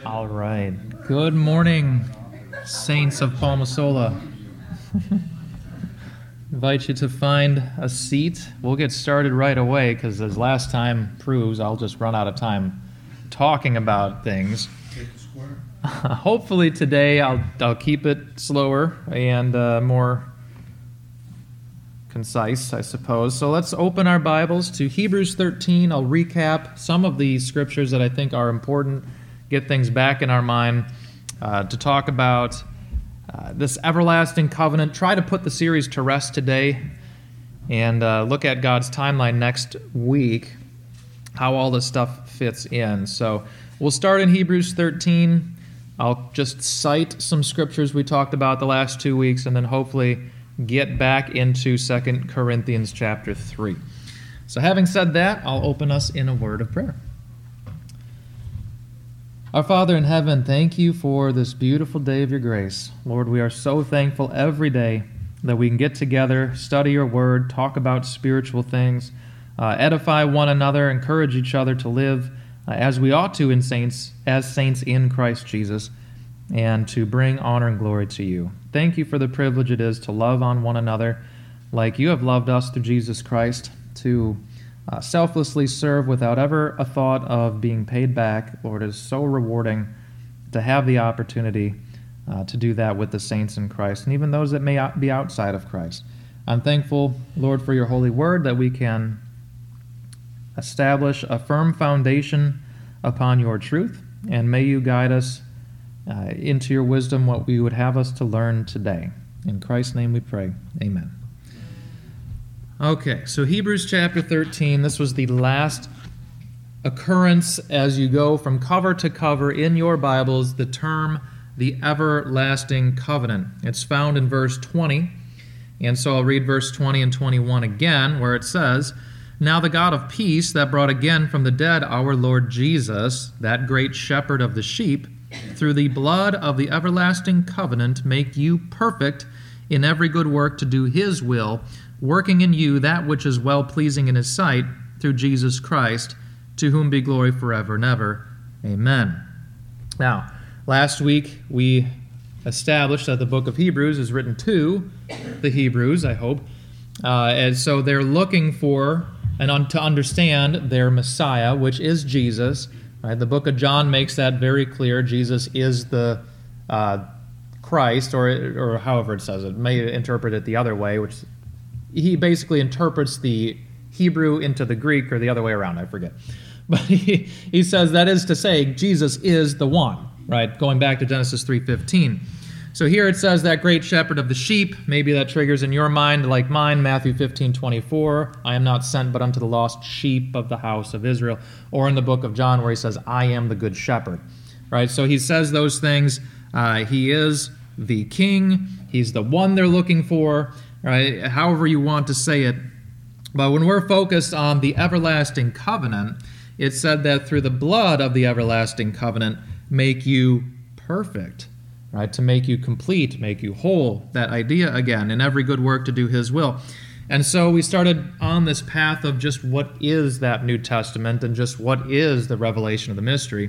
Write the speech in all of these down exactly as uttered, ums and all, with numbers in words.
All right. Good morning, saints of Palmasola. Invite you to find a seat. We'll get started right away because, as last time proves, I'll just run out of time talking about things. Hopefully today I'll I'll keep it slower and uh, more concise, I suppose. So let's open our Bibles to Hebrews thirteen. I'll recap some of the scriptures that I think are important, get things back in our mind, uh, to talk about uh, this everlasting covenant. Try to put the series to rest today and uh, look at God's timeline next week, how all this stuff fits in. So we'll start in Hebrews thirteen. I'll just cite some scriptures we talked about the last two weeks and then hopefully get back into Second Corinthians chapter three. So having said that, I'll open us in a word of prayer. Our Father in heaven, thank you for this beautiful day of your grace. Lord, we are so thankful every day that we can get together, study your word, talk about spiritual things, uh, edify one another, encourage each other to live uh, as we ought to in saints, as saints in Christ Jesus, and to bring honor and glory to you. Thank you for the privilege it is to love on one another like you have loved us through Jesus Christ, to uh, selflessly serve without ever a thought of being paid back. Lord, it is so rewarding to have the opportunity uh, to do that with the saints in Christ, and even those that may be outside of Christ. I'm thankful, Lord, for your holy word, that we can establish a firm foundation upon your truth, and may you guide us Uh, into your wisdom what we would have us to learn today. In Christ's name we pray. Amen. Okay, so Hebrews chapter thirteen, this was the last occurrence as you go from cover to cover in your Bibles, the term, the everlasting covenant. It's found in verse twenty, and so I'll read verse twenty and twenty-one again, where it says, "Now the God of peace that brought again from the dead our Lord Jesus, that great shepherd of the sheep, through the blood of the everlasting covenant, make you perfect in every good work to do his will, working in you that which is well-pleasing in his sight, through Jesus Christ, to whom be glory forever and ever. Amen." Now, last week we established that the book of Hebrews is written to the Hebrews, I hope, uh, and so they're looking for and un- to understand their Messiah, which is Jesus. Right, the book of John makes that very clear. Jesus is the uh, Christ, or or however it says it. May interpret it the other way, which he basically interprets the Hebrew into the Greek, or the other way around, I forget. But he, he says that is to say, Jesus is the one, right? Going back to Genesis three fifteen. So here it says that great shepherd of the sheep. Maybe that triggers in your mind, like mine, Matthew fifteen twenty-four. I am not sent but unto the lost sheep of the house of Israel. Or in the book of John where he says, I am the good shepherd. Right? So he says those things. Uh, he is the king. He's the one they're looking for. Right? However you want to say it. But when we're focused on the everlasting covenant, it said that through the blood of the everlasting covenant make you perfect. Right, to make you complete, make you whole, that idea again, in every good work to do his will. And so we started on this path of just what is that New Testament and just what is the revelation of the mystery.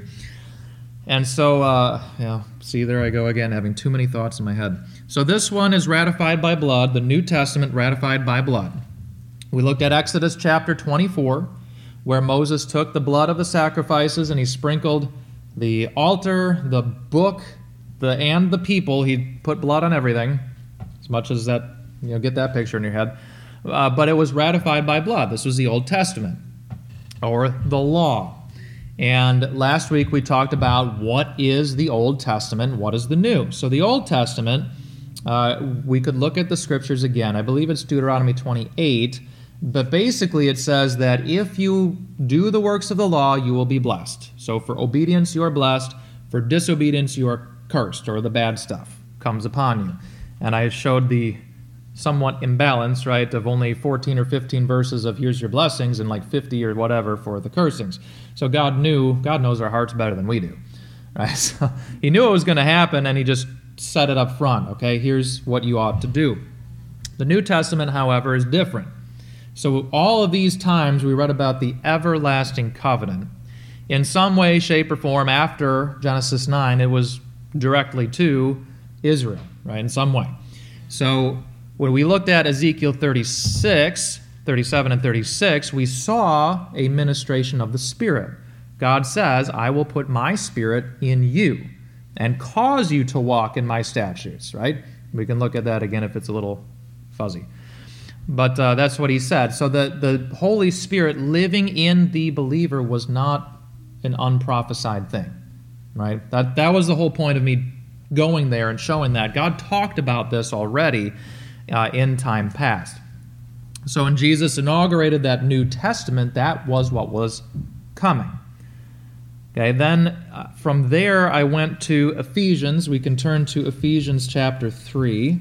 And so, uh, yeah, see, there I go again, having too many thoughts in my head. So this one is ratified by blood, the New Testament ratified by blood. We looked at Exodus chapter twenty-four, where Moses took the blood of the sacrifices and he sprinkled the altar, the book, The, and the people. He put blood on everything, as much as that, you know, get that picture in your head. Uh, but it was ratified by blood. This was the Old Testament, or the law. And last week we talked about what is the Old Testament, what is the New. So the Old Testament, uh, we could look at the scriptures again. I believe it's Deuteronomy twenty-eight, but basically it says that if you do the works of the law, you will be blessed. So for obedience you are blessed, for disobedience you are cursed, or the bad stuff comes upon you. And I showed the somewhat imbalance, right, of only fourteen or fifteen verses of here's your blessings and like fifty or whatever for the cursings. So God knew, God knows our hearts better than we do, right? So he knew it was going to happen, and he just set it up front, okay? Here's what you ought to do. The New Testament, however, is different. So all of these times we read about the everlasting covenant, in some way, shape, or form after Genesis nine, it was directly to Israel, right, in some way. So when we looked at Ezekiel thirty-six, thirty-seven and thirty-six, we saw a ministration of the Spirit. God says, I will put my Spirit in you and cause you to walk in my statutes, right? We can look at that again if it's a little fuzzy. But uh, that's what he said. So the, the Holy Spirit living in the believer was not an unprophesied thing, right? That, that was the whole point of me going there and showing that. God talked about this already uh, in time past. So when Jesus inaugurated that New Testament, that was what was coming. Okay, then uh, from there I went to Ephesians. We can turn to Ephesians chapter three.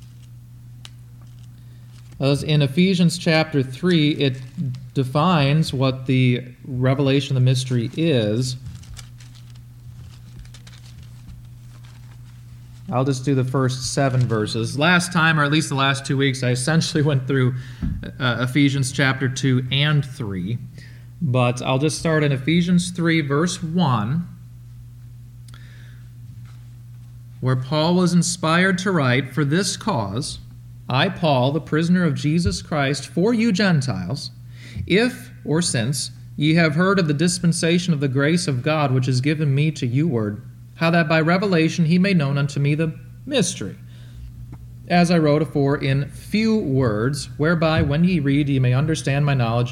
As in Ephesians chapter three, it defines what the revelation of the mystery is. I'll just do the first seven verses. Last time, or at least the last two weeks, I essentially went through uh, Ephesians chapter two and three. But I'll just start in Ephesians three, verse one, where Paul was inspired to write, For this cause, I, Paul, the prisoner of Jesus Christ, for you Gentiles, if, or since, ye have heard of the dispensation of the grace of God, which is given me to you word, how that by revelation he made known unto me the mystery, as I wrote afore in few words, whereby when ye read ye may understand my knowledge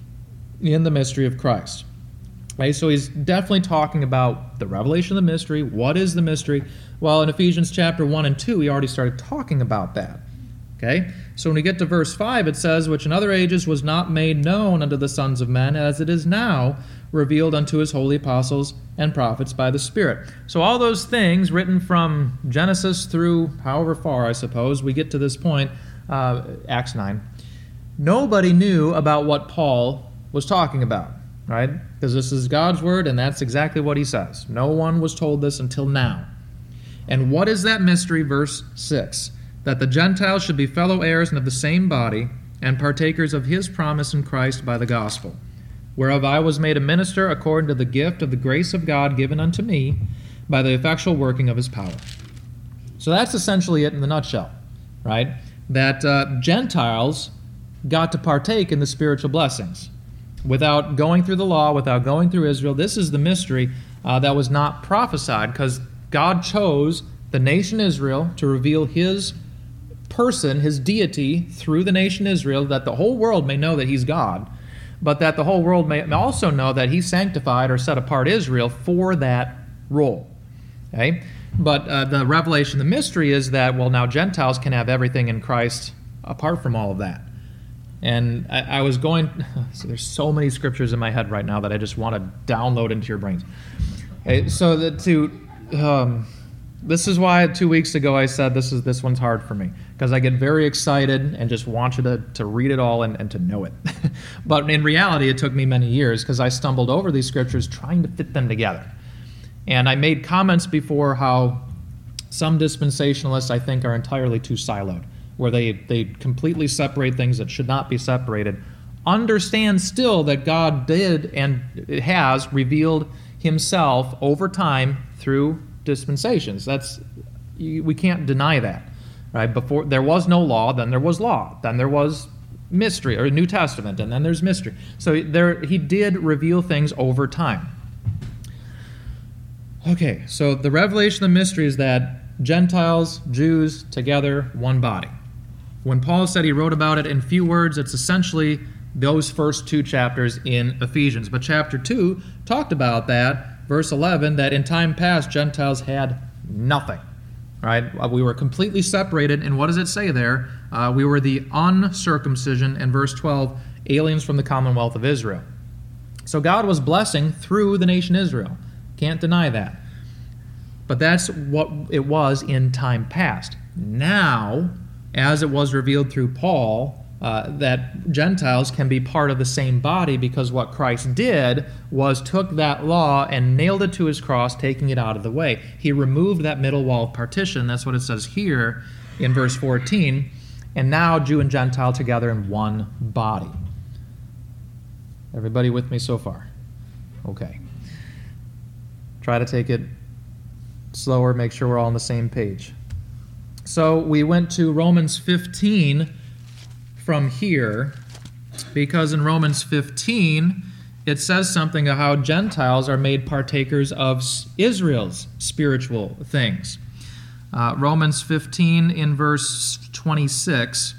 in the mystery of Christ. Okay, so he's definitely talking about the revelation of the mystery. What is the mystery? Well, in Ephesians chapter one and two, he already started talking about that. Okay, so when we get to verse five, it says, Which in other ages was not made known unto the sons of men, as it is now revealed unto his holy apostles and prophets by the Spirit. So all those things written from Genesis through however far, I suppose, we get to this point, uh, Acts nine. Nobody knew about what Paul was talking about, right? Because this is God's word, and that's exactly what he says. No one was told this until now. And what is that mystery? Verse six. That the Gentiles should be fellow heirs and of the same body, and partakers of his promise in Christ by the gospel, whereof I was made a minister according to the gift of the grace of God given unto me by the effectual working of his power. So that's essentially it in the nutshell, right? That uh, Gentiles got to partake in the spiritual blessings without going through the law, without going through Israel. This is the mystery uh, that was not prophesied, because God chose the nation Israel to reveal his person, his deity, through the nation Israel, that the whole world may know that he's God, but that the whole world may also know that he sanctified or set apart Israel for that role. Okay? But uh, the revelation, the mystery is that, well, now Gentiles can have everything in Christ apart from all of that. And I, I was going, so there's so many scriptures in my head right now that I just want to download into your brains. Okay, so that to, um, this is why two weeks ago I said this is this one's hard for me, because I get very excited and just want you to, to read it all and, and to know it. But in reality, it took me many years, because I stumbled over these scriptures trying to fit them together. And I made comments before how some dispensationalists, I think, are entirely too siloed, where they, they completely separate things that should not be separated. Understand still that God did and has revealed himself over time through dispensations. That's, we can't deny that. Right? Before there was no law, then there was law, then there was mystery, or New Testament, and then there's mystery. So there, he did reveal things over time. Okay, so the revelation of the mystery is that Gentiles, Jews, together, one body. When Paul said he wrote about it in few words, it's essentially those first two chapters in Ephesians. But chapter two talked about that, verse eleven, that in time past Gentiles had nothing. Right? We were completely separated, and what does it say there? Uh, we were the uncircumcision, and verse twelve, aliens from the commonwealth of Israel. So God was blessing through the nation Israel. Can't deny that. But that's what it was in time past. Now, as it was revealed through Paul, uh, that Gentiles can be part of the same body, because what Christ did was took that law and nailed it to his cross, taking it out of the way. He removed that middle wall of partition. That's what it says here in verse fourteen. And now Jew and Gentile together in one body. Everybody with me so far? Okay. try to take it slower, make sure we're all on the same page. So we went to Romans fifteen from here, because in Romans fifteen, it says something of how Gentiles are made partakers of Israel's spiritual things. Uh, Romans fifteen in verse twenty-six,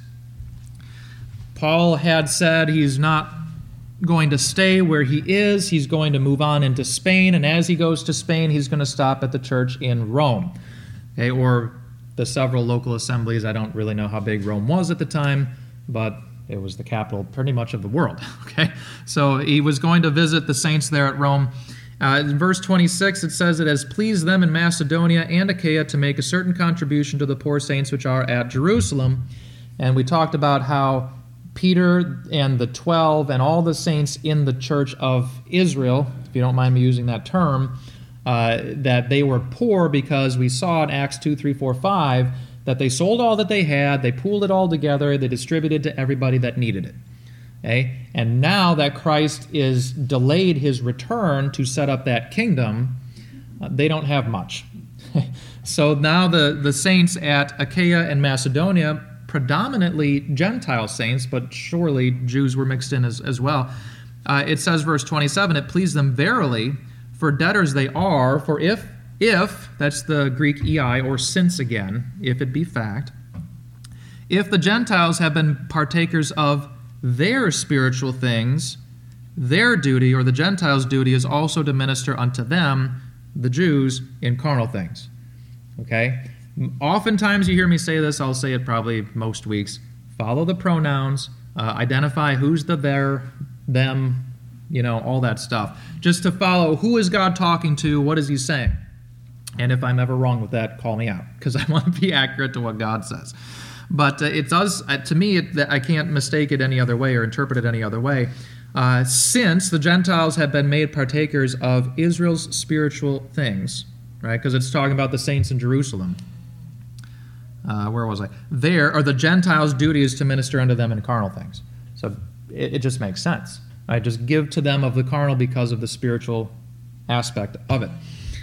Paul had said he's not going to stay where he is. He's going to move on into Spain, and as he goes to Spain, he's going to stop at the church in Rome, okay, or the several local assemblies. I don't really know how big Rome was at the time, but it was the capital pretty much of the world, okay? So he was going to visit the saints there at Rome. Uh, in verse twenty-six, it says, "It has pleased them in Macedonia and Achaia to make a certain contribution to the poor saints which are at Jerusalem." And we talked about how Peter and the twelve and all the saints in the church of Israel, if you don't mind me using that term, uh, that they were poor because we saw in Acts two, three, four, five, that they sold all that they had, they pooled it all together, they distributed to everybody that needed it. Okay? And now that Christ is delayed his return to set up that kingdom, uh, they don't have much. So now the, the saints at Achaia and Macedonia, predominantly Gentile saints, but surely Jews were mixed in as, as well. Uh, it says, verse twenty-seven, "It pleased them verily, for debtors they are, for if If, that's the Greek ei, or since again, if it be fact, if the Gentiles have been partakers of their spiritual things, their duty, or the Gentiles' duty, is also to minister unto them, the Jews, in carnal things." Okay? Oftentimes you hear me say this, I'll say it probably most weeks. Follow the pronouns, uh, identify who's the their, them, you know, all that stuff. Just to follow who is God talking to, what is he saying? And if I'm ever wrong with that, call me out, because I want to be accurate to what God says. But uh, it does, uh, to me, it, I can't mistake it any other way or interpret it any other way. Uh, since the Gentiles have been made partakers of Israel's spiritual things, right? Because it's talking about the saints in Jerusalem. Uh, where was I? There, or the Gentiles' duty is to minister unto them in carnal things. So it, it just makes sense. Right? Just give to them of the carnal because of the spiritual aspect of it.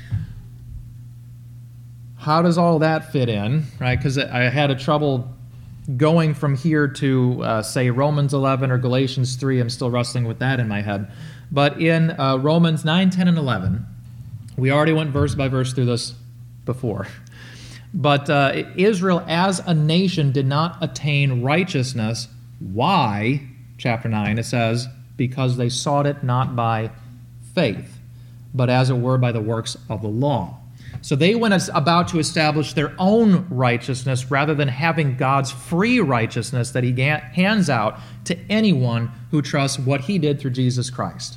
How does all that fit in, right? Because I had a trouble going from here to, uh, say, Romans eleven or Galatians three. I'm still wrestling with that in my head. But in uh, Romans nine, ten, and eleven, we already went verse by verse through this before. But uh, Israel as a nation did not attain righteousness. Why? Chapter nine, it says, because they sought it not by faith, but as it were by the works of the law. So they went about to establish their own righteousness rather than having God's free righteousness that he hands out to anyone who trusts what he did through Jesus Christ.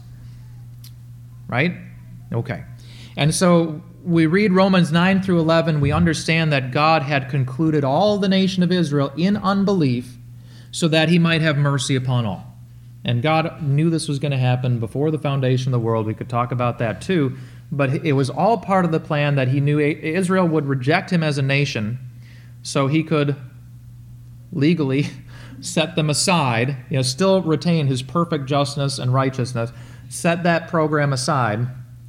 Right? Okay. And so we read Romans nine through eleven, we understand that God had concluded all the nation of Israel in unbelief so that he might have mercy upon all. And God knew this was going to happen before the foundation of the world. We could talk about that too. But it was all part of the plan that he knew Israel would reject him as a nation so he could legally set them aside, you know, still retain his perfect justness and righteousness, set that program aside,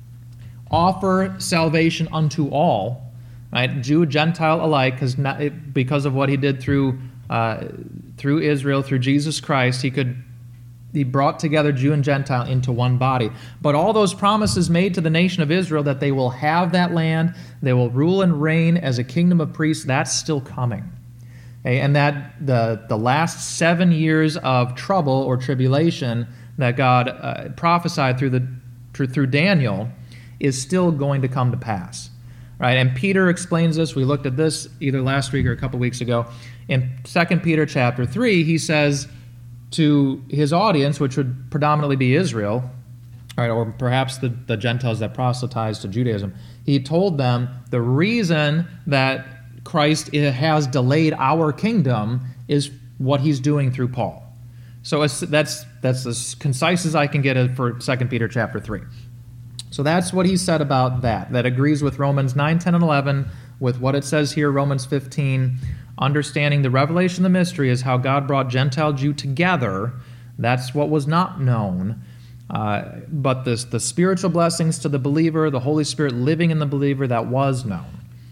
offer salvation unto all, right, Jew, Gentile alike, because because of what he did through uh, through Israel, through Jesus Christ, he could He brought together Jew and Gentile into one body. But all those promises made to the nation of Israel that they will have that land, they will rule and reign as a kingdom of priests, that's still coming. Okay? And that the, the last seven years of trouble or tribulation that God uh, prophesied through, the, through, through Daniel is still going to come to pass. Right? And Peter explains this. We looked at this either last week or a couple weeks ago. In Second Peter chapter three, he says to his audience, which would predominantly be Israel, right, or perhaps the, the Gentiles that proselytized to Judaism, he told them the reason that Christ has delayed our kingdom is what he's doing through Paul. So it's, that's that's as concise as I can get it for Second Peter chapter three. So that's what he said about that. That agrees with Romans nine, ten, and eleven, with what it says here, Romans fifteen. Understanding the revelation of the mystery is how God brought Gentile, Jew together. That's what was not known. Uh, but this, the spiritual blessings to the believer, the Holy Spirit living in the believer, that was known.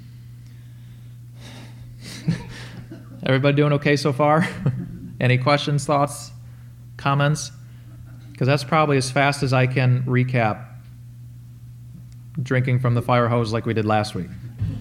Everybody doing okay so far? Any questions, thoughts, comments? Because that's probably as fast as I can recap drinking from the fire hose like we did last week.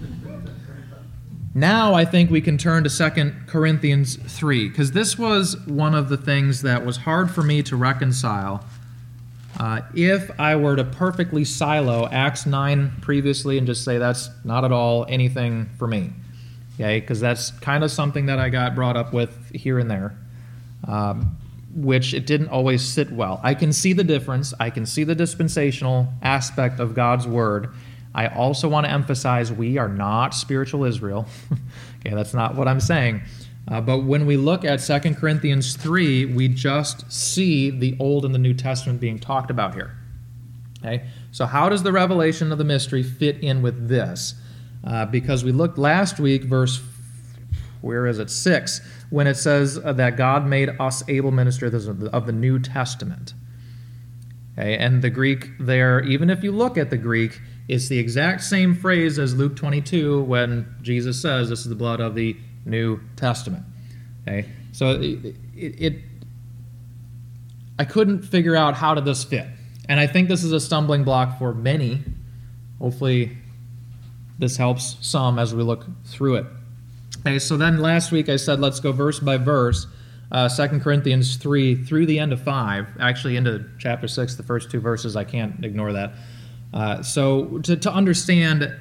Now I think we can turn to Second Corinthians three, because this was one of the things that was hard for me to reconcile. Uh, if I were to perfectly silo Acts nine previously and just say that's not at all anything for me, okay, because that's kind of something that I got brought up with here and there, um, which it didn't always sit well. I can see the difference. I can see the dispensational aspect of God's Word. I also want to emphasize we are not spiritual Israel. Okay, that's not what I'm saying. Uh, but when we look at Second Corinthians three, we just see the Old and the New Testament being talked about here. Okay, so how does the revelation of the mystery fit in with this? Uh, because we looked last week, verse, where is it, six, when it says uh, that God made us able ministers of the, of the New Testament. Okay, and the Greek there, even if you look at the Greek, it's the exact same phrase as Luke twenty-two when Jesus says, this is the blood of the New Testament. Okay, so it, it, it I couldn't figure out how did this fit. And I think this is a stumbling block for many. Hopefully this helps some as we look through it. Okay, so then last week I said let's go verse by verse, uh, Second Corinthians three through the end of five, actually into chapter six, the first two verses, I can't ignore that. Uh, so to, to understand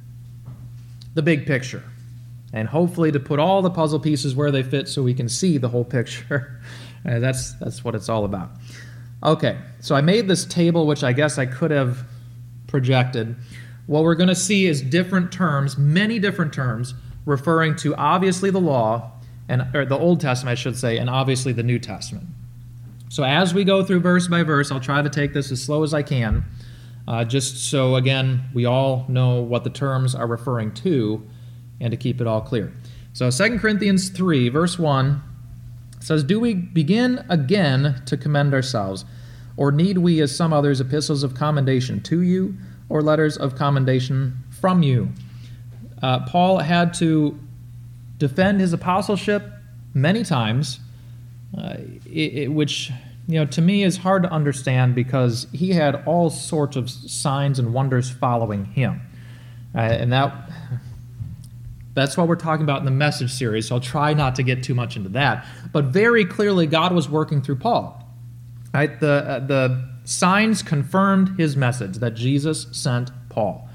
the big picture, and hopefully to put all the puzzle pieces where they fit so we can see the whole picture. uh, that's, that's what it's all about. Okay, so I made this table, which I guess I could have projected. What we're going to see is different terms, many different terms, referring to obviously the law, and or the Old Testament, I should say, and obviously the New Testament. So as we go through verse by verse, I'll try to take this as slow as I can, uh, just so, again, we all know what the terms are referring to, and to keep it all clear. So Second Corinthians three, verse one, says, do we begin again to commend ourselves, or need we, as some others, epistles of commendation to you, or letters of commendation from you? Uh, Paul had to defend his apostleship many times, uh, it, it, which, you know, to me is hard to understand because he had all sorts of signs and wonders following him. Uh, and that that's what we're talking about in the Message series, so I'll try not to get too much into that. But very clearly, God was working through Paul. Right? The, uh, the signs confirmed his message that Jesus sent Paul.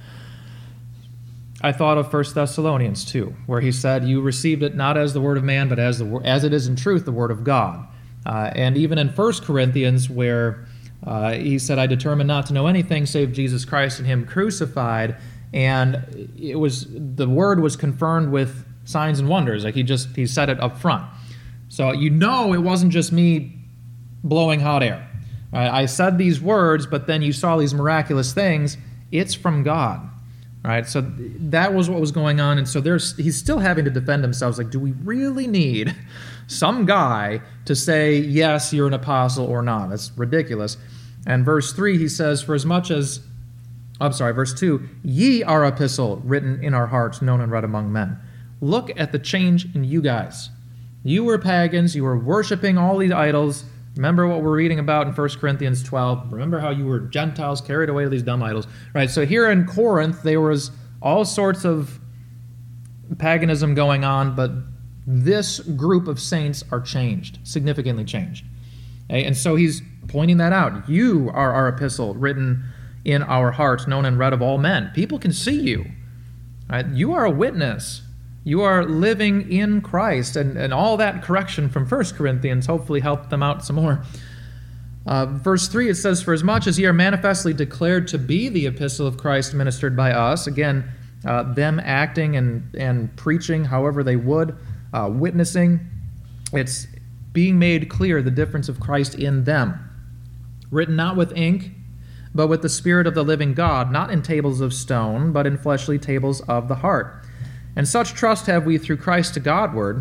I thought of First Thessalonians two, where he said, you received it not as the word of man, but as the as it is in truth the word of God. Uh, and even in First Corinthians, where uh, he said, I determined not to know anything save Jesus Christ and him crucified, and it was the word was confirmed with signs and wonders. Like he just he said it up front. So you know it wasn't just me blowing hot air. Right? I said these words, but then you saw these miraculous things. It's from God. Right, so that was what was going on, and so there's he's still having to defend himself. Like, do we really need some guy to say, yes, you're an apostle or not? That's ridiculous. And verse three, he says, for as much as, I'm sorry, verse two, ye are epistle written in our hearts, known and read among men. Look at the change in you guys. You were pagans, you were worshiping all these idols. Remember what we're reading about in First Corinthians twelve. Remember how you were Gentiles carried away to these dumb idols. Right, so here in Corinth, there was all sorts of paganism going on, but this group of saints are changed, significantly changed. Okay? And so he's pointing that out. You are our epistle written in our hearts, known and read of all men. People can see you. Right? You are a witness. You are living in Christ, and, and all that correction from First Corinthians hopefully helped them out some more. Uh, verse three, it says, for as much as ye are manifestly declared to be the epistle of Christ ministered by us, again, uh, them acting and, and preaching however they would, uh, witnessing, it's being made clear the difference of Christ in them. Written not with ink, but with the Spirit of the living God, not in tables of stone, but in fleshly tables of the heart. And such trust have we through Christ to Godward,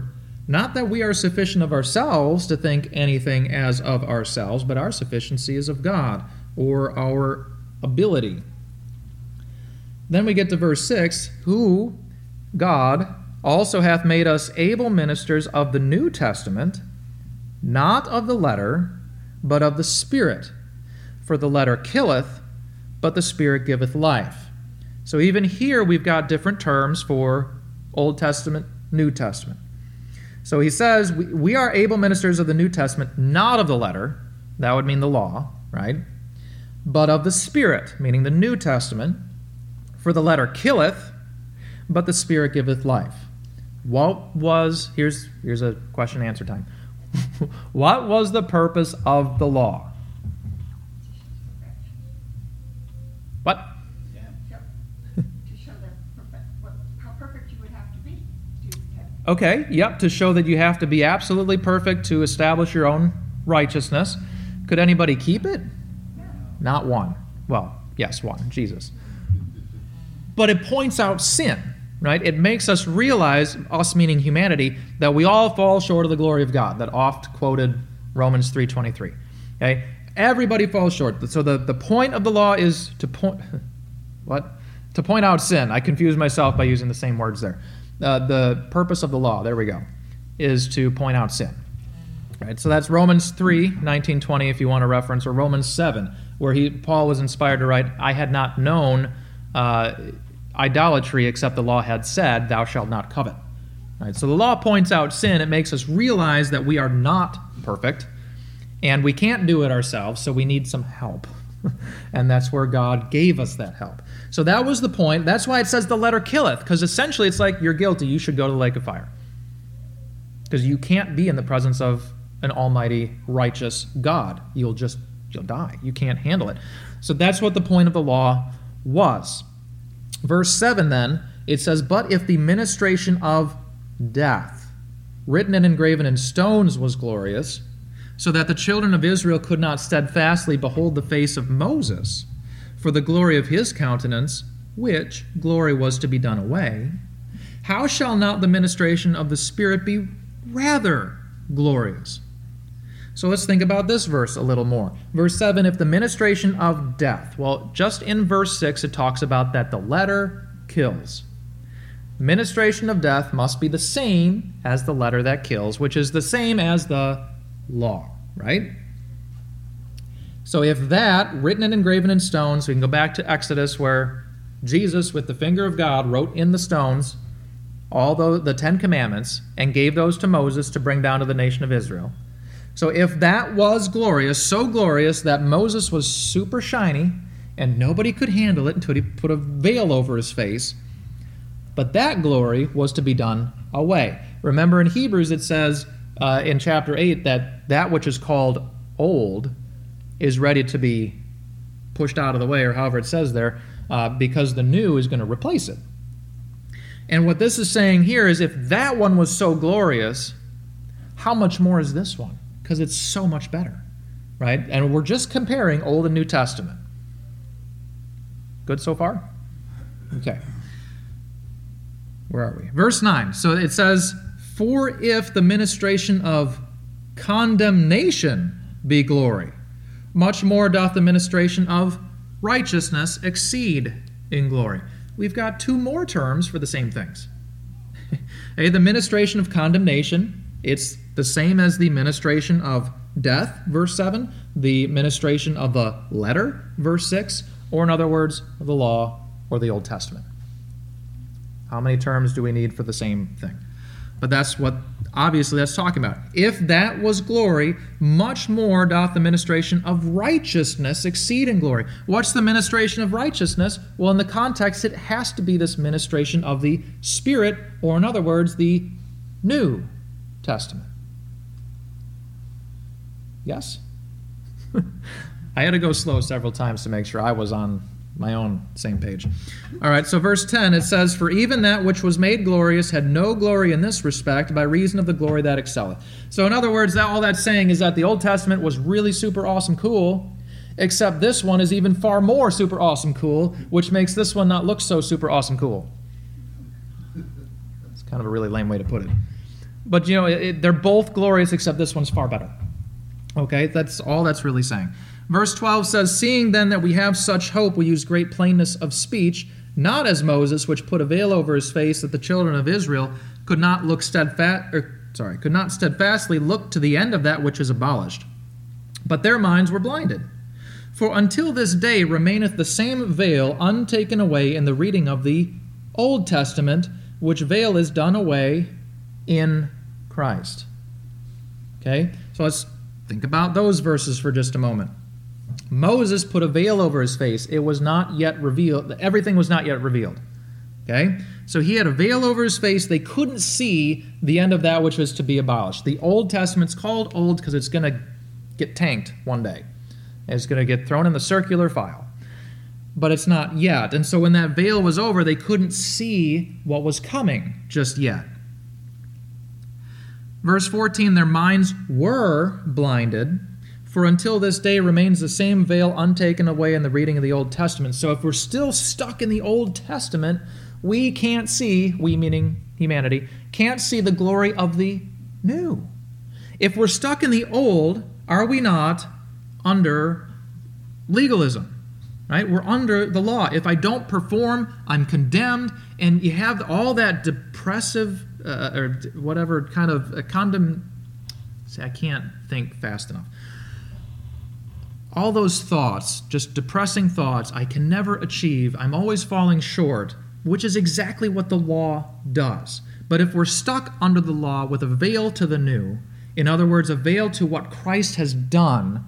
Not that we are sufficient of ourselves to think anything as of ourselves, but our sufficiency is of God, or our ability. Then we get to verse six, who, God, also hath made us able ministers of the New Testament, not of the letter, but of the Spirit. For the letter killeth, but the Spirit giveth life. So even here we've got different terms for Old Testament, New Testament. So he says, we, we are able ministers of the New Testament, not of the letter, that would mean the law, right? But of the Spirit, meaning the New Testament. For the letter killeth, but the Spirit giveth life. What was, here's, here's a question and answer time. What was the purpose of the law? What? Yeah. To show that perfect, what, how perfect you would have to be. To have, Okay, yep, to show that you have to be absolutely perfect to establish your own righteousness. Could anybody keep it? yeah. Not one. Well, yes, one, Jesus. But it points out sin, right? It makes us realize, us meaning humanity, that we all fall short of the glory of God, that oft quoted Romans three twenty-three. Okay? Everybody falls short. So the, the point of the law is to point, what? To point out sin. I confused myself by using the same words there. Uh, the purpose of the law, there we go, is to point out sin. Right? So that's Romans three, nineteen, twenty, if you want to reference, or Romans seven, where he Paul was inspired to write, I had not known uh, idolatry except the law had said, thou shalt not covet. Right? So the law points out sin. It makes us realize that we are not perfect, and we can't do it ourselves, so we need some help. And that's where God gave us that help. So that was the point. That's why it says the letter killeth, because essentially it's like, you're guilty, you should go to the lake of fire. Because you can't be in the presence of an almighty, righteous God. You'll just, you'll die. You can't handle it. So that's what the point of the law was. Verse seven then, it says, but if the ministration of death, written and engraven in stones, was glorious, so that the children of Israel could not steadfastly behold the face of Moses, for the glory of his countenance, which glory was to be done away, how shall not the ministration of the Spirit be rather glorious? So let's think about this verse a little more. Verse seven, if the ministration of death. Well, just in verse six, it talks about that the letter kills. Ministration of death must be the same as the letter that kills, which is the same as the law, right? So if that, written and engraven in stones, we can go back to Exodus where Jesus, with the finger of God, wrote in the stones all the, the Ten Commandments and gave those to Moses to bring down to the nation of Israel. So if that was glorious, so glorious that Moses was super shiny and nobody could handle it until he put a veil over his face, but that glory was to be done away. Remember in Hebrews it says uh, in chapter eight that that which is called old is ready to be pushed out of the way, or however it says there, uh, because the new is going to replace it. And what this is saying here is if that one was so glorious, how much more is this one? Because it's so much better, right? And we're just comparing Old and New Testament. Good so far? Okay. Where are we? Verse nine. So it says, for if the ministration of condemnation be glory, much more doth the ministration of righteousness exceed in glory. We've got two more terms for the same things. Okay, the ministration of condemnation, it's the same as the ministration of death, verse seven, the ministration of the letter, verse six, or in other words, the law or the Old Testament. How many terms do we need for the same thing? But that's what, obviously, that's talking about. If that was glory, much more doth the ministration of righteousness exceed in glory. What's the ministration of righteousness? Well, in the context, it has to be this ministration of the Spirit, or in other words, the New Testament. Yes? I had to go slow several times to make sure I was on my own same page. All right, so verse ten, it says, for even that which was made glorious had no glory in this respect by reason of the glory that excelleth. So in other words, that, all that's saying is that the Old Testament was really super awesome cool, except this one is even far more super awesome cool, which makes this one not look so super awesome cool. It's kind of a really lame way to put it. But, you know, it, it, they're both glorious, except this one's far better. Okay, that's all that's really saying. Verse twelve says, "Seeing then that we have such hope, we use great plainness of speech, not as Moses, which put a veil over his face, that the children of Israel could not look steadfast, or sorry, could not steadfastly look to the end of that which is abolished. But their minds were blinded. For until this day remaineth the same veil untaken away in the reading of the Old Testament, which veil is done away in Christ." Okay, so let's think about those verses for just a moment. Moses put a veil over his face. It was not yet revealed. Everything was not yet revealed. Okay? So he had a veil over his face. They couldn't see the end of that which was to be abolished. The Old Testament's called old because it's going to get tanked one day. It's going to get thrown in the circular file. But it's not yet. And so when that veil was over, they couldn't see what was coming just yet. Verse fourteen, "Their minds were blinded, for until this day remains the same veil untaken away in the reading of the Old Testament." So if we're still stuck in the Old Testament, we can't see, we meaning humanity, can't see the glory of the new. If we're stuck in the old, are we not under legalism? Right? We're under the law. If I don't perform, I'm condemned, and you have all that depressive uh, or whatever kind of uh, condemn. See, I can't think fast enough. All those thoughts, just depressing thoughts, I can never achieve, I'm always falling short, which is exactly what the law does. But if we're stuck under the law with a veil to the new, in other words, a veil to what Christ has done,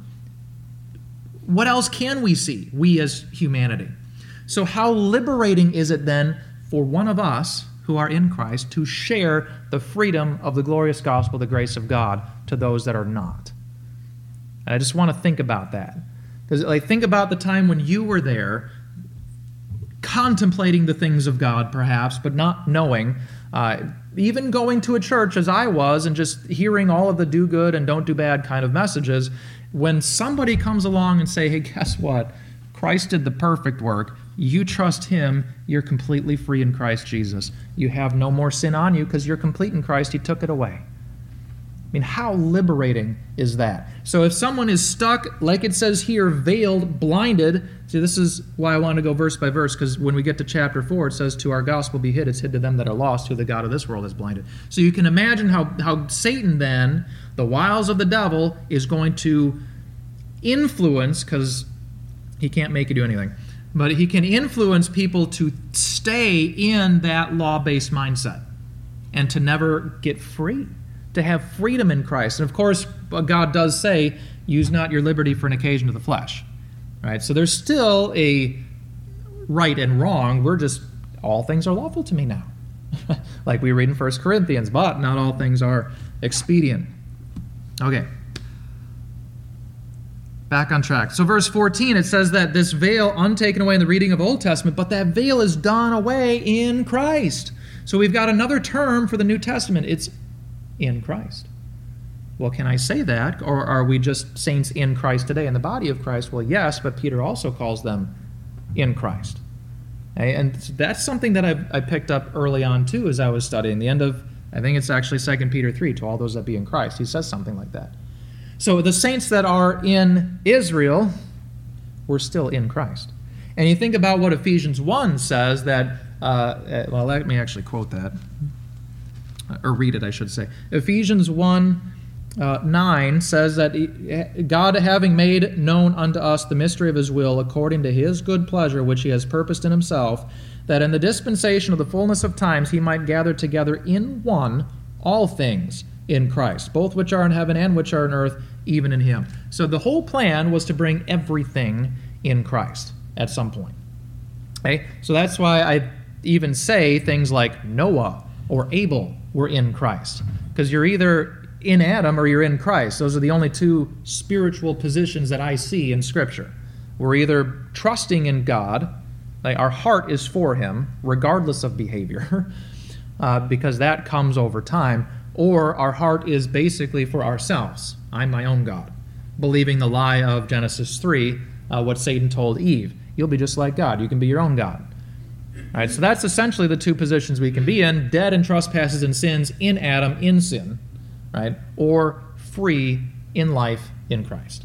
what else can we see, we as humanity? So how liberating is it then for one of us who are in Christ to share the freedom of the glorious gospel, the grace of God, to those that are not? And I just want to think about that. Because like, think about the time when you were there, contemplating the things of God, perhaps, but not knowing. Uh, even going to a church as I was and just hearing all of the do good and don't do bad kind of messages. When somebody comes along and say, "Hey, guess what? Christ did the perfect work. You trust Him. You're completely free in Christ Jesus. You have no more sin on you because you're complete in Christ. He took it away." I mean, how liberating is that? So if someone is stuck, like it says here, veiled, blinded, see, this is why I want to go verse by verse, because when we get to chapter four, it says, "To our gospel be hid, it's hid to them that are lost, who the God of this world has blinded." So you can imagine how, how Satan then, the wiles of the devil, is going to influence, because he can't make you do anything, but he can influence people to stay in that law-based mindset and to never get free, to have freedom in Christ. And of course, God does say, "Use not your liberty for an occasion to the flesh." Right? So there's still a right and wrong. We're just, all things are lawful to me now. Like we read in First Corinthians, but not all things are expedient. Okay. Back on track. So verse fourteen, it says that this veil untaken away in the reading of Old Testament, but that veil is done away in Christ. So we've got another term for the New Testament. It's in Christ. Well, can I say that? Or are we just saints in Christ today, in the body of Christ? Well, yes, but Peter also calls them in Christ. Okay? And that's something that I, I picked up early on, too, as I was studying. The end of, I think it's actually Second Peter three, "To all those that be in Christ." He says something like that. So the saints that are in Israel, we're still in Christ. And you think about what Ephesians one says that, uh, well, let me actually quote that. Or read it, I should say. Ephesians one, uh, nine says that God, having made known unto us the mystery of His will, according to His good pleasure, which He has purposed in Himself, that in the dispensation of the fullness of times He might gather together in one all things in Christ, both which are in heaven and which are in earth, even in Him. So the whole plan was to bring everything in Christ at some point. Okay? So that's why I even say things like Noah or Abel were in Christ. Because you're either in Adam or you're in Christ. Those are the only two spiritual positions that I see in Scripture. We're either trusting in God, like our heart is for Him, regardless of behavior, uh, because that comes over time, or our heart is basically for ourselves. I'm my own God. Believing the lie of Genesis three, uh, what Satan told Eve. You'll be just like God. You can be your own God. All right, so that's essentially the two positions we can be in: dead in trespasses and sins in Adam, in sin, right? Or free in life in Christ.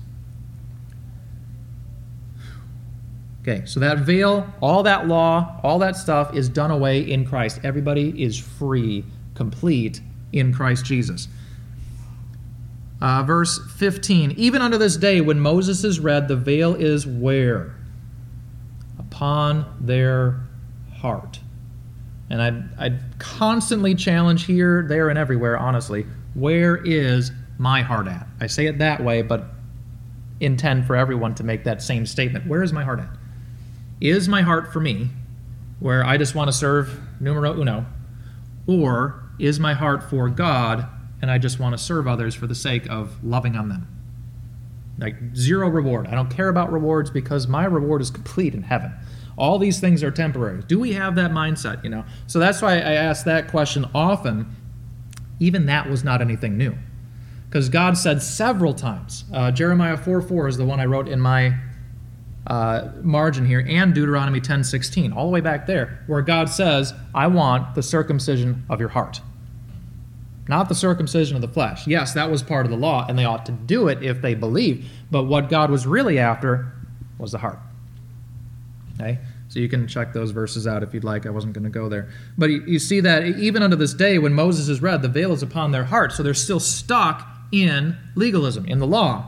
Okay, so that veil, all that law, all that stuff is done away in Christ. Everybody is free, complete in Christ Jesus. Uh, verse fifteen, even unto this day when Moses is read, the veil is where? Upon their heart. And I'd, I'd constantly challenge here, there, and everywhere, honestly, where is my heart at? I say it that way, but intend for everyone to make that same statement. Where is my heart at? Is my heart for me, where I just want to serve numero uno? Or is my heart for God, and I just want to serve others for the sake of loving on them? Like zero reward. I don't care about rewards because my reward is complete in heaven. All these things are temporary. Do we have that mindset, you know? So that's why I ask that question often. Even that was not anything new. Because God said several times, uh, Jeremiah four four is the one I wrote in my uh, margin here, and Deuteronomy ten sixteen, all the way back there, where God says, I want the circumcision of your heart. Not the circumcision of the flesh. Yes, that was part of the law, and they ought to do it if they believe. But what God was really after was the heart. Okay? So you can check those verses out if you'd like. I wasn't going to go there. But you, you see that even unto this day, when Moses is read, the veil is upon their heart. So they're still stuck in legalism, in the law.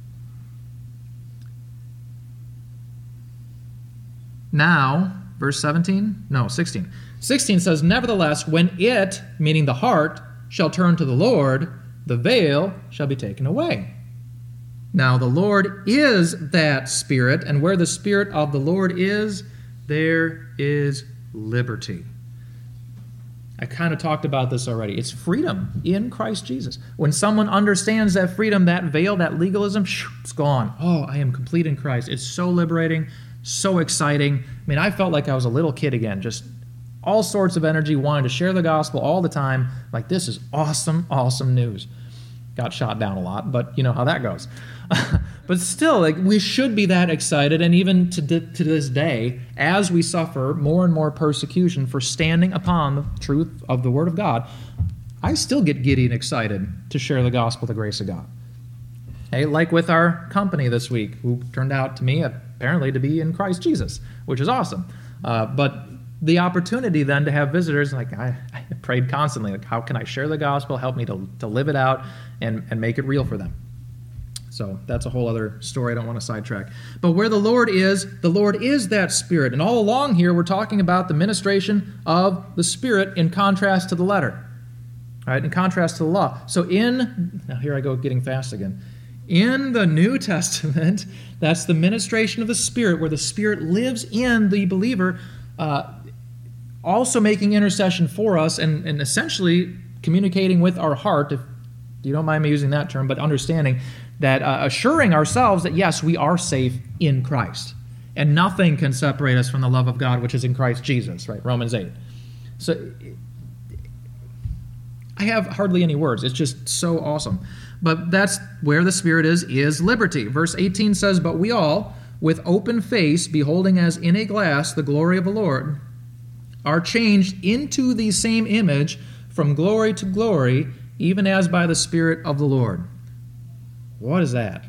Now, verse seventeen? No, sixteen. sixteen says, nevertheless, when it, meaning the heart, shall turn to the Lord, the veil shall be taken away. Now the Lord is that Spirit, and where the Spirit of the Lord is, there is liberty. I kind of talked about this already. It's freedom in Christ Jesus. When someone understands that freedom, that veil, that legalism, it's gone. Oh, I am complete in Christ. It's so liberating, so exciting. I mean, I felt like I was a little kid again, just all sorts of energy, wanting to share the gospel all the time. Like, this is awesome, awesome news. Got shot down a lot, but you know how that goes. But still, like, we should be that excited, and even to, to this day, as we suffer more and more persecution for standing upon the truth of the Word of God, I still get giddy and excited to share the gospel, the grace of God. Hey, like with our company this week, who turned out to me apparently to be in Christ Jesus, which is awesome. Uh, but the opportunity then to have visitors, like I, I prayed constantly, like, how can I share the gospel, help me to, to live it out and, and make it real for them. So that's a whole other story. I don't want to sidetrack. But where the Lord is, the Lord is that Spirit. And all along here, we're talking about the ministration of the Spirit in contrast to the letter. All right, in contrast to the law. So in, now here I go getting fast again. In the New Testament, that's the ministration of the Spirit, where the Spirit lives in the believer, uh, also making intercession for us and, and essentially communicating with our heart, if you don't mind me using that term, but understanding that, uh, assuring ourselves that, yes, we are safe in Christ. And nothing can separate us from the love of God, which is in Christ Jesus, right? Romans eight. So I have hardly any words. It's just so awesome. But that's where the Spirit is, is liberty. Verse eighteen says, but we all, with open face, beholding as in a glass the glory of the Lord, are changed into the same image from glory to glory, even as by the Spirit of the Lord. What is that?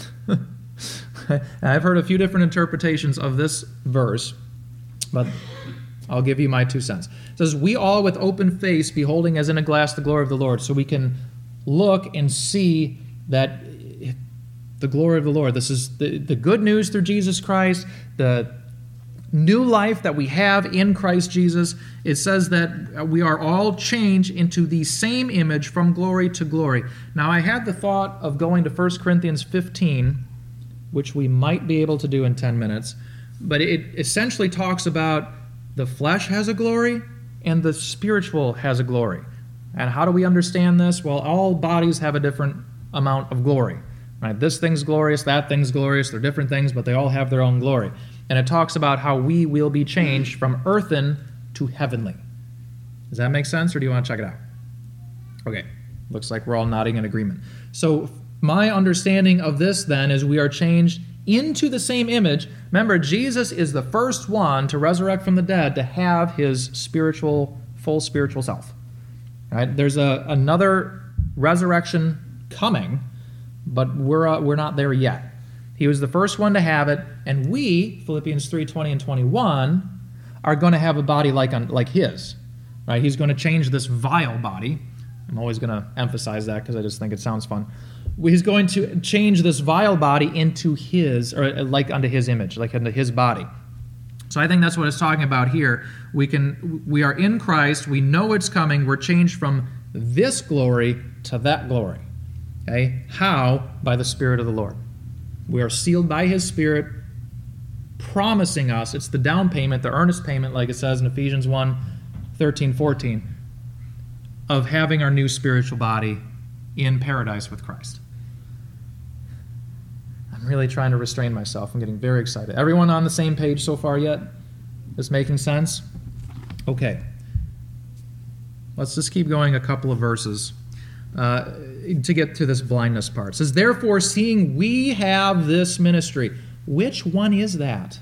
I've heard a few different interpretations of this verse, but I'll give you my two cents. It says, we all with open face, beholding as in a glass the glory of the Lord. So we can look and see that the glory of the Lord. This is the, the good news through Jesus Christ, the new life that we have in Christ Jesus. It says that we are all changed into the same image from glory to glory. Now, I had the thought of going to First Corinthians fifteen, which we might be able to do in ten minutes, but it essentially talks about the flesh has a glory and the spiritual has a glory. And how do we understand this? Well, all bodies have a different amount of glory. Right? This thing's glorious, that thing's glorious. They're different things, but they all have their own glory. And it talks about how we will be changed from earthen to heavenly. Does that make sense, or do you want to check it out? Okay, looks like we're all nodding in agreement. So my understanding of this then is we are changed into the same image. Remember, Jesus is the first one to resurrect from the dead to have his spiritual, full spiritual self. Right? There's a, another resurrection coming, but we're, uh, we're not there yet. He was the first one to have it, and we, Philippians three twenty and twenty-one, are going to have a body like, like his. Right? He's going to change this vile body. I'm always going to emphasize that because I just think it sounds fun. He's going to change this vile body into his, or like unto his image, like unto his body. So I think that's what it's talking about here. We can, we are in Christ. We know it's coming. We're changed from this glory to that glory. Okay? How? By the Spirit of the Lord. We are sealed by his Spirit, promising us, it's the down payment, the earnest payment, like it says in Ephesians one, thirteen, fourteen, of having our new spiritual body in paradise with Christ. I'm really trying to restrain myself. I'm getting very excited. Everyone on the same page so far yet? This making sense? Okay. Let's just keep going a couple of verses uh, to get to this blindness part. It says, therefore, seeing we have this ministry. Which one is that?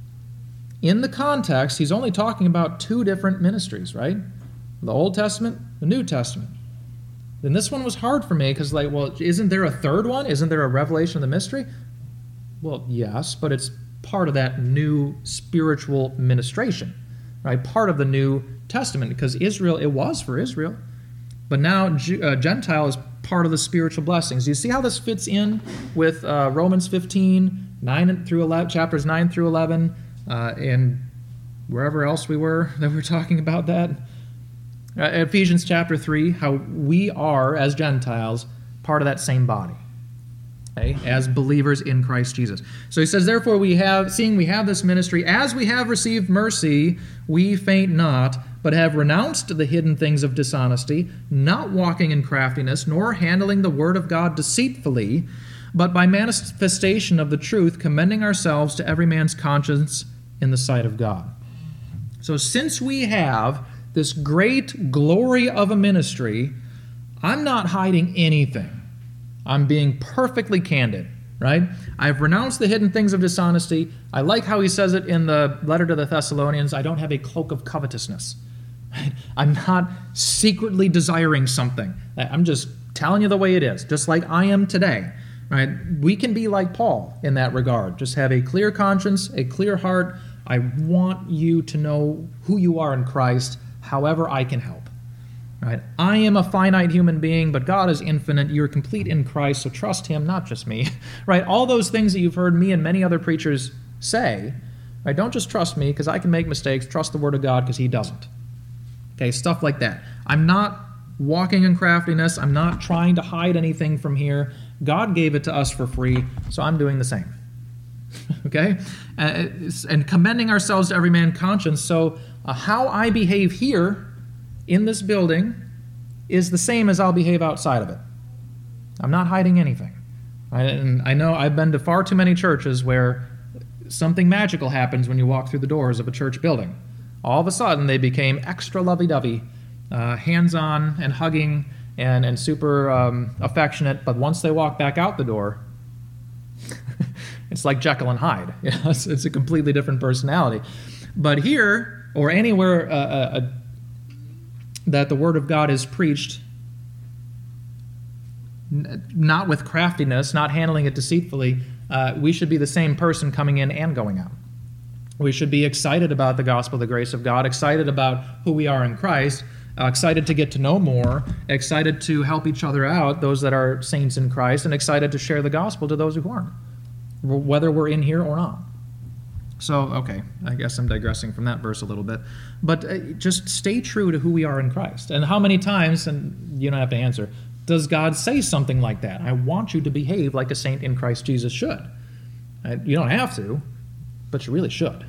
In the context, he's only talking about two different ministries, right? The Old Testament, the New Testament. Then this one was hard for me because, like, well, isn't there a third one? Isn't there a revelation of the mystery? Well, yes, but it's part of that new spiritual ministration, right? Part of the New Testament, because Israel, it was for Israel. But now uh, Gentile is part of the spiritual blessings. Do you see how this fits in with uh, Romans fifteen, nine through eleven, chapters nine through eleven, uh, and wherever else we were that we were talking about that? Uh, Ephesians chapter three, how we are, as Gentiles, part of that same body, okay, as believers in Christ Jesus. So he says, therefore, we have, seeing we have this ministry, as we have received mercy, we faint not, but have renounced the hidden things of dishonesty, not walking in craftiness, nor handling the word of God deceitfully, but by manifestation of the truth, commending ourselves to every man's conscience in the sight of God. So since we have this great glory of a ministry, I'm not hiding anything. I'm being perfectly candid, right? I've renounced the hidden things of dishonesty. I like how he says it in the letter to the Thessalonians. I don't have a cloak of covetousness. Right? I'm not secretly desiring something. I'm just telling you the way it is, just like I am today, right? We can be like Paul in that regard. Just have a clear conscience, a clear heart. I want you to know who you are in Christ, however I can help. Right? I am a finite human being, but God is infinite. You're complete in Christ, so trust him, not just me. Right? All those things that you've heard me and many other preachers say, right? Don't just trust me because I can make mistakes. Trust the Word of God because he doesn't. Okay, stuff like that. I'm not walking in craftiness. I'm not trying to hide anything from here. God gave it to us for free, so I'm doing the same. Okay? And commending ourselves to every man's conscience. So uh, how I behave here in this building is the same as I'll behave outside of it. I'm not hiding anything. I, and I know I've been to far too many churches where something magical happens when you walk through the doors of a church building. All of a sudden, they became extra lovey-dovey, uh, hands-on and hugging and, and super um, affectionate, but once they walk back out the door, it's like Jekyll and Hyde. You know, it's, it's a completely different personality. But here, or anywhere uh, uh, that the Word of God is preached, n- not with craftiness, not handling it deceitfully, uh, we should be the same person coming in and going out. We should be excited about the gospel of the grace of God, excited about who we are in Christ, uh, excited to get to know more, excited to help each other out, those that are saints in Christ, and excited to share the gospel to those who aren't, whether we're in here or not. So, okay, I guess I'm digressing from that verse a little bit. But uh, just stay true to who we are in Christ. And how many times, and you don't have to answer, does God say something like that? I want you to behave like a saint in Christ Jesus should. Uh, you don't have to, but you really should.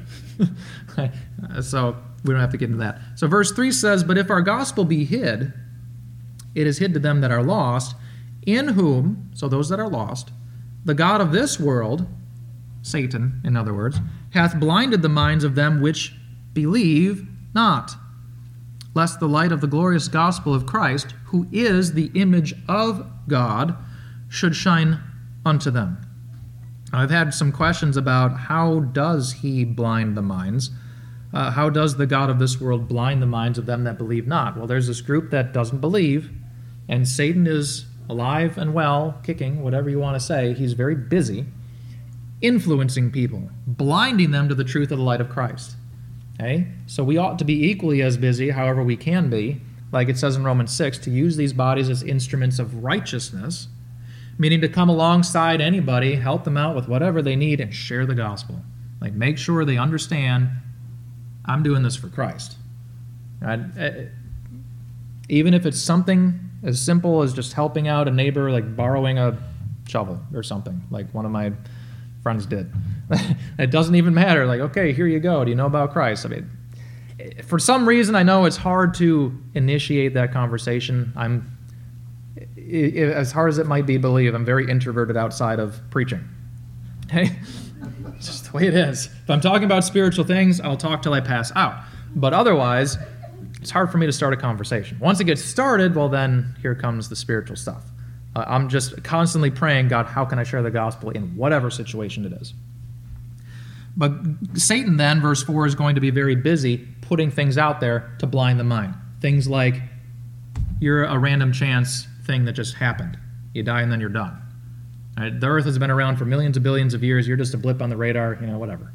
So we don't have to get into that. So verse three says, but if our gospel be hid, it is hid to them that are lost, in whom, so those that are lost, the God of this world, Satan, in other words, hath blinded the minds of them which believe not, lest the light of the glorious gospel of Christ, who is the image of God, should shine unto them. I've had some questions about how does he blind the minds? Uh, how does the God of this world blind the minds of them that believe not? Well, there's this group that doesn't believe, and Satan is alive and well, kicking, whatever you want to say. He's very busy influencing people, blinding them to the truth of the light of Christ. Okay? So we ought to be equally as busy, however we can be, like it says in Romans six, to use these bodies as instruments of righteousness, meaning to come alongside anybody, help them out with whatever they need, and share the gospel. Like, make sure they understand, I'm doing this for Christ. Right? Even if it's something as simple as just helping out a neighbor, like borrowing a shovel or something, like one of my friends did. It doesn't even matter. Like, okay, here you go. Do you know about Christ? I mean, for some reason, I know it's hard to initiate that conversation. I'm, as hard as it might be to believe, I'm very introverted outside of preaching. Okay? It's just the way it is. If I'm talking about spiritual things, I'll talk till I pass out. But otherwise, it's hard for me to start a conversation. Once it gets started, well, then here comes the spiritual stuff. Uh, I'm just constantly praying, God, how can I share the gospel in whatever situation it is? But Satan then, verse four, is going to be very busy putting things out there to blind the mind. Things like, you're a random chance thing that just happened. You die and then you're done. Right? The earth has been around for millions of billions of years. You're just a blip on the radar, you know, whatever.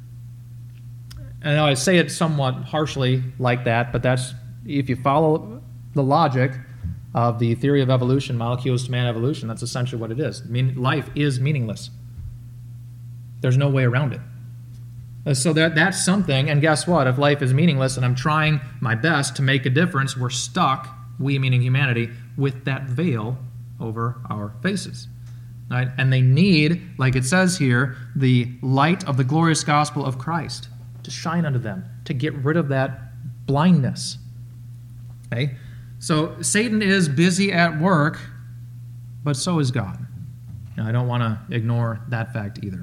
And I say it somewhat harshly like that, but that's, if you follow the logic of the theory of evolution, molecules to man evolution, that's essentially what it is. I mean, life is meaningless. There's no way around it. So that that's something, and guess what? If life is meaningless and I'm trying my best to make a difference, we're stuck, we meaning humanity, with that veil over our faces. Right? And they need, like it says here, the light of the glorious gospel of Christ to shine unto them, to get rid of that blindness. Okay? So Satan is busy at work, but so is God. Now, I don't want to ignore that fact either.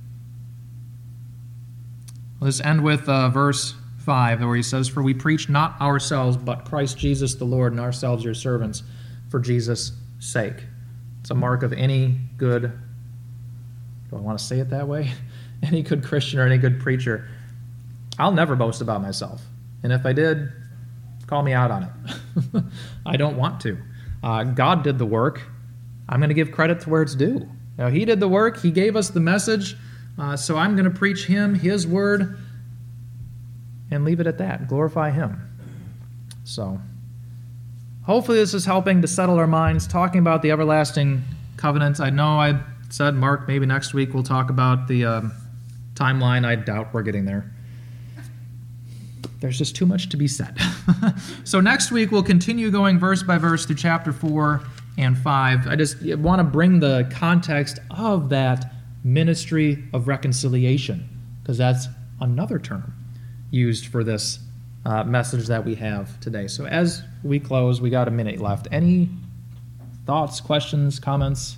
Let's end with uh, verse five, where he says, "For we preach not ourselves, but Christ Jesus the Lord, and ourselves your servants, for Jesus' sake." It's a mark of any good, do I want to say it that way? Any good Christian or any good preacher. I'll never boast about myself. And if I did, call me out on it. I don't want to. Uh, God did the work. I'm going to give credit to where it's due. Now, he did the work. He gave us the message. Uh, so I'm going to preach him, his word, and leave it at that. Glorify him. So hopefully this is helping to settle our minds, talking about the everlasting covenant. I know I said, Mark, maybe next week we'll talk about the um, timeline. I doubt we're getting there. There's just too much to be said. So next week we'll continue going verse by verse through chapter four and five. I just want to bring the context of that ministry of reconciliation, because that's another term used for this uh, message that we have today. So as we close, we got a minute left. Any thoughts, questions, comments?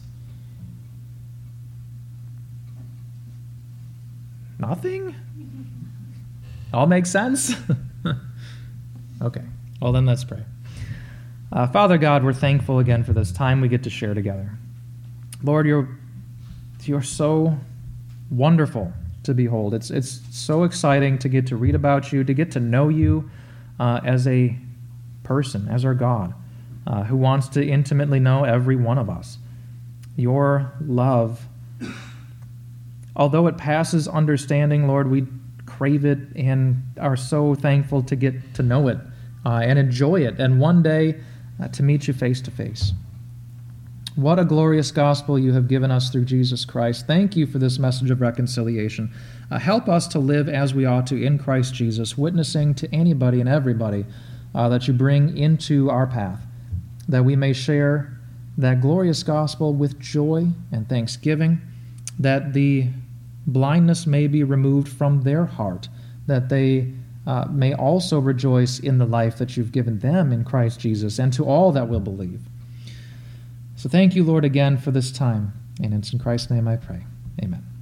Nothing? All makes sense? Okay. Well, then let's pray. Uh, Father God, we're thankful again for this time we get to share together. Lord, you're you're so wonderful to behold. It's it's so exciting to get to read about you, to get to know you uh, as a person, as our God, uh, who wants to intimately know every one of us. Your love, although it passes understanding, Lord, we crave it and are so thankful to get to know it uh, and enjoy it, and one day uh, to meet you face to face. What a glorious gospel you have given us through Jesus Christ. Thank you for this message of reconciliation. Uh, help us to live as we ought to in Christ Jesus, witnessing to anybody and everybody uh, that you bring into our path, that we may share that glorious gospel with joy and thanksgiving, that the blindness may be removed from their heart, that they uh, may also rejoice in the life that you've given them in Christ Jesus, and to all that will believe. So thank you, Lord, again for this time. And it's in Christ's name I pray. Amen.